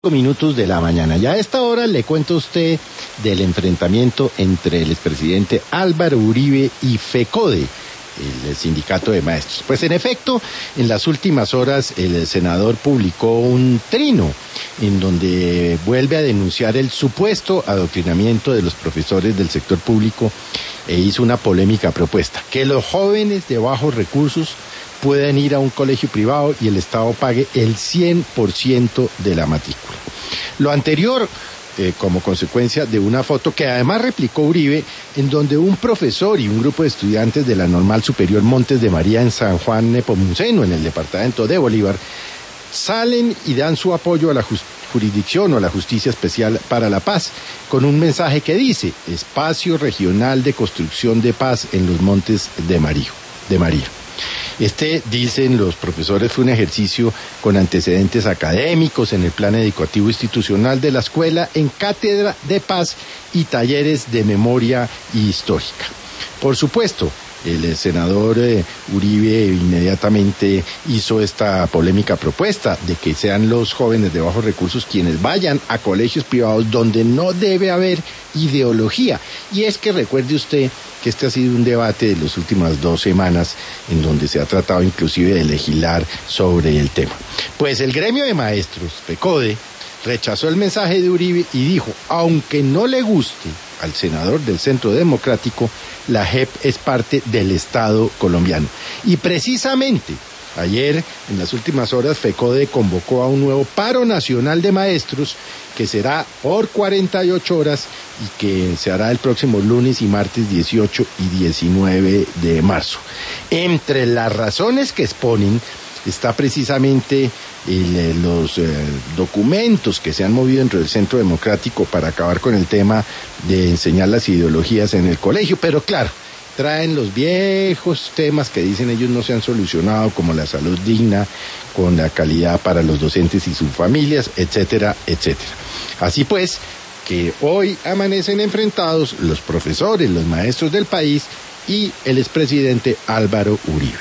Minutos de la mañana. Ya a esta hora le cuento a usted del enfrentamiento entre el expresidente Álvaro Uribe y FECODE, el sindicato de maestros. Pues en efecto, en las últimas horas el senador publicó un trino en donde vuelve a denunciar el supuesto adoctrinamiento de los profesores del sector público e hizo una polémica propuesta: que los jóvenes de bajos recursos pueden ir a un colegio privado y el Estado pague el 100% de la matrícula. Lo anterior como consecuencia de una foto que además replicó Uribe, en donde un profesor y un grupo de estudiantes de la Normal Superior Montes de María en San Juan Nepomuceno, en el departamento de Bolívar, salen y dan su apoyo a la jurisdicción o a la Justicia Especial para la Paz, con un mensaje que dice: Espacio Regional de Construcción de Paz en los Montes de María. Dicen los profesores, fue un ejercicio con antecedentes académicos en el plan educativo institucional de la escuela, en cátedra de paz y talleres de memoria histórica. Por supuesto, el senador Uribe inmediatamente hizo esta polémica propuesta de que sean los jóvenes de bajos recursos quienes vayan a colegios privados donde no debe haber ideología. Y es que recuerde usted que este ha sido un debate de las últimas 2 semanas en donde se ha tratado inclusive de legislar sobre el tema. Pues el gremio de maestros, FECODE, rechazó el mensaje de Uribe y dijo: aunque no le guste al senador del Centro Democrático, la JEP es parte del Estado colombiano. Y precisamente ayer, en las últimas horas, FECODE convocó a un nuevo paro nacional de maestros que será por 48 horas y que se hará el próximo lunes y martes 18 y 19 de marzo. Entre las razones que exponen está precisamente los documentos que se han movido dentro del Centro Democrático para acabar con el tema de enseñar las ideologías en el colegio, pero claro, traen los viejos temas que dicen ellos no se han solucionado, como la salud digna, con la calidad para los docentes y sus familias, etcétera, etcétera. Así pues, que hoy amanecen enfrentados los profesores, los maestros del país y el expresidente Álvaro Uribe.